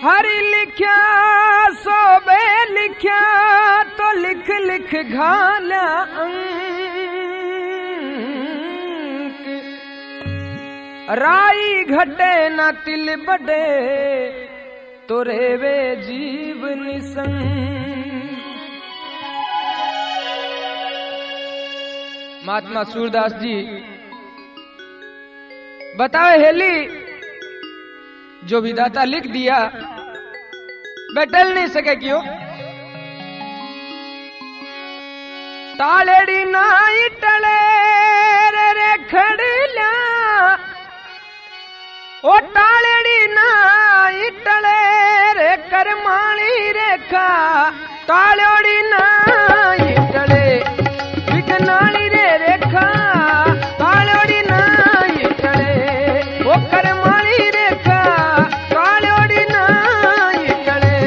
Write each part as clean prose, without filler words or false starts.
हरि लिख्या सोबे लिख्या तो लिख लिख घाला अंक राई घटे न तिल बड़े तो रेवे जीव निसंग। महात्मा सूरदास जी बताओ हेली जो विधाता लिख दिया बैठल नहीं सके क्यों। तालेड़ी नाई टले रे खड़िया ओ तालेड़ी नाई टले रे करमाली रेखा तालोड़ी नाई टले विकनाली रे रेखा तालोड़ी नाई टले ओ करमाली रेखा तालोड़ी नाई टले।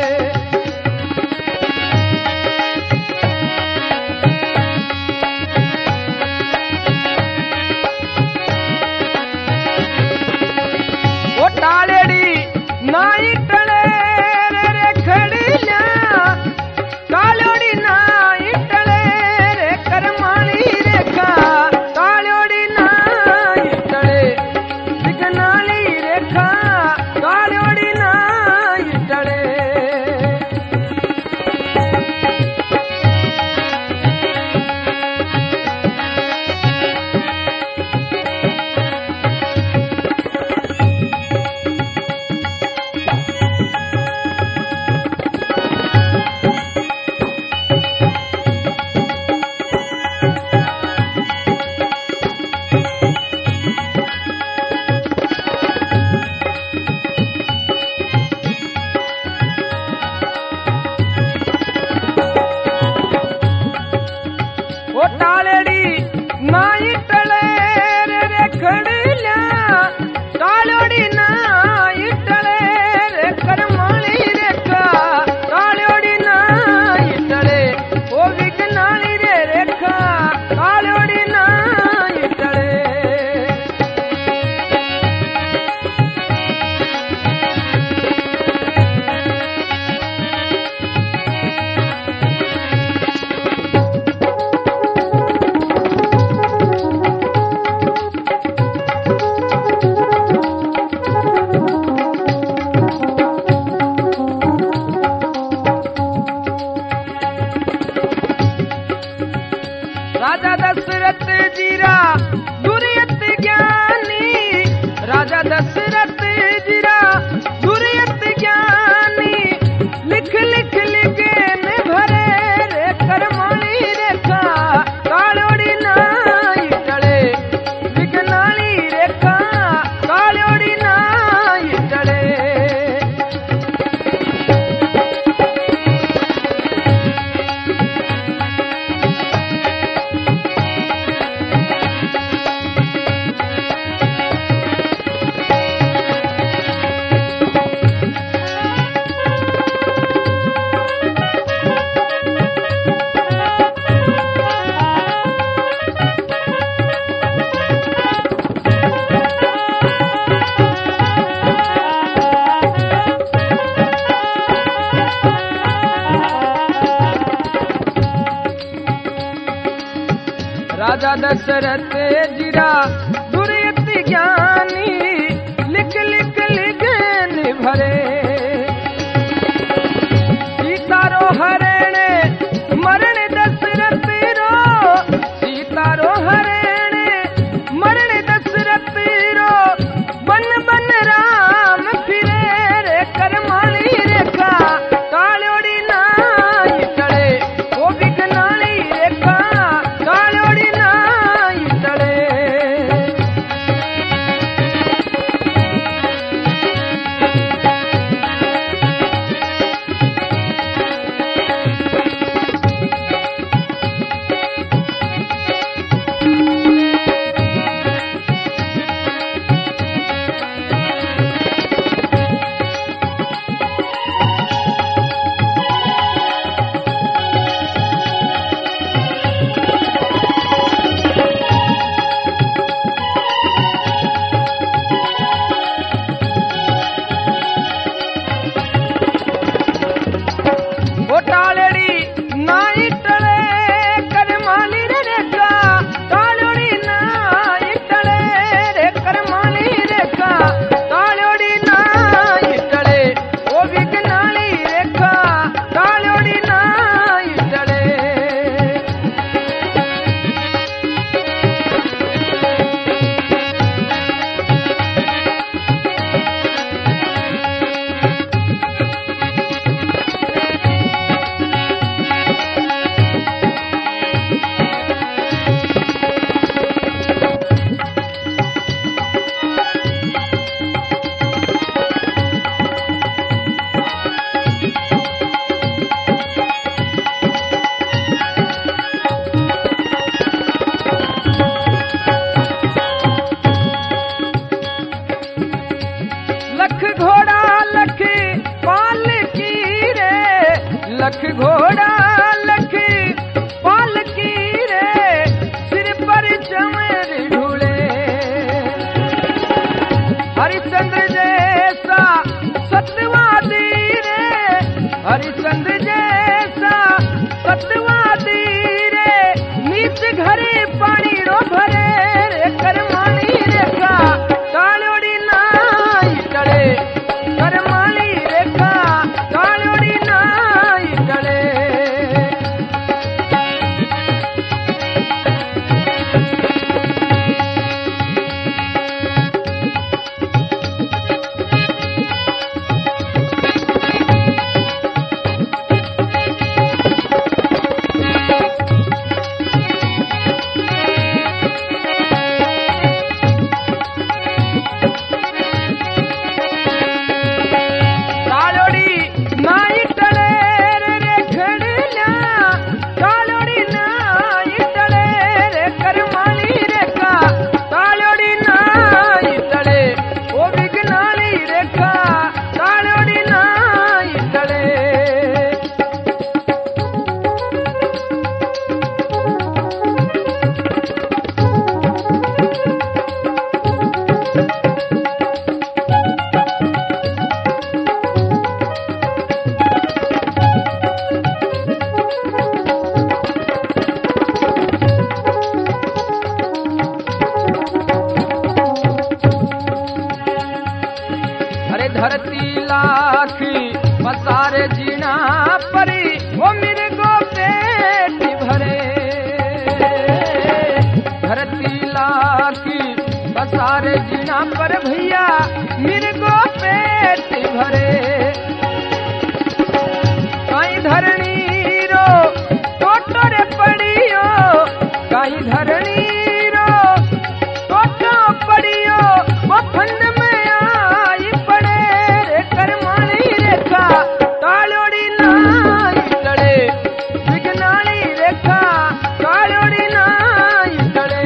ओ तालेड़ी नाई टले रे खड़िया तालोड़ी नाई टले रे करमाली रेखा तालोड़ी नाई टले विकनाली रेखा तालोड़ी नाई टले। ओ तालेड़ी नाई टले रे खड़िया तालोड़ी नाई टले रे करमाली रेखा तालोड़ी नाई टले ओ विकनाली रे रेखा तालोड़ी नाई टले। राजा दशरथ जीरा दुर्यत ज्ञानी राजा दशरथ जीरा दुर्यत ज्ञानी लिख लिख लिखेन भरे रे करमाली रेखा तालोड़ी नाई टले विकनाली रेखा तालोड़ी नाई टले। राजा दशरथ जीरा दुर्यत ज्ञानी लिख लिख लिखन भरे सीता रो हरण मरण दशरथ रो सीता रो हरण मरण दशरथ रो बन बन राम फिरे रे करमाली रेखा तालोड़ी नाई टले ओ विकनाली रेखा तालोड़ी नाई टले। सारे जीना पर भैया मिर्गो पेट भरे कहीं धरणी रो टोटोरे पड़ियो कहीं धरणी रो टोटो पड़ियो वो फंड में आई पड़े रे करमाणी रेखा तालोड़ी नाई टड़े विघ्नाणी रेखा तालोड़ी नाई टड़े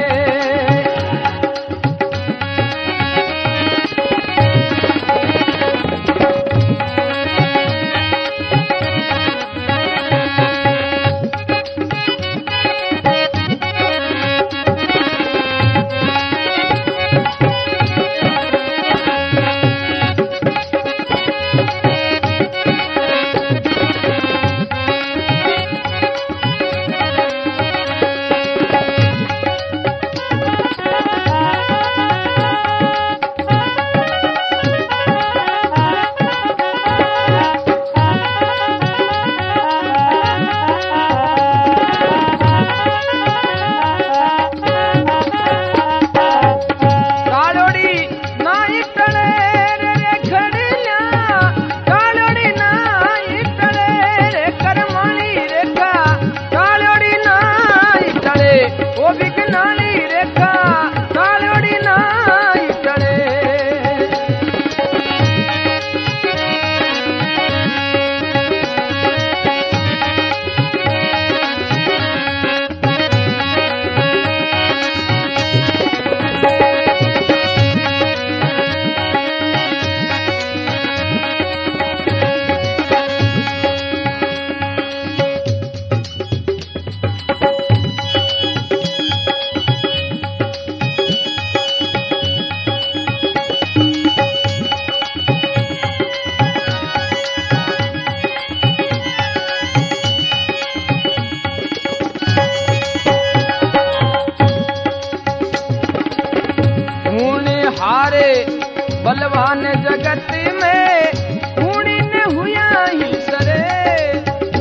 हारे बलवान जगत में खूनी न हुआ ही सरे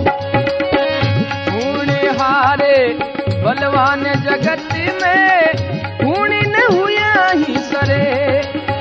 खूनी हारे बलवान जगत में खूनी न हुआ ही सरे